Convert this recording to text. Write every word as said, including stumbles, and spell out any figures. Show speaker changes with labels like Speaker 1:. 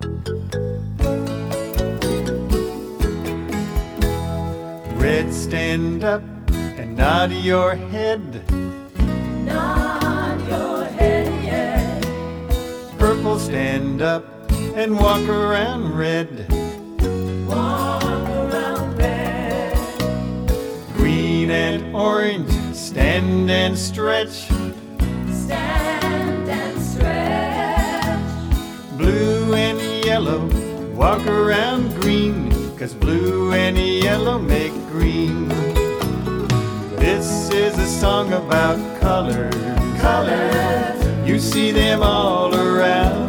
Speaker 1: Red, stand up and nod your head.
Speaker 2: Nod your head, yeah.
Speaker 1: Purple, stand up and walk around red.
Speaker 2: Walk around red.
Speaker 1: Green and orange, stand and stretch.
Speaker 2: Stand and stretch.
Speaker 1: Blue and yellow, walk around green, 'cause blue and yellow make green. This is a song about colors.
Speaker 2: Colors.
Speaker 1: You see them all around.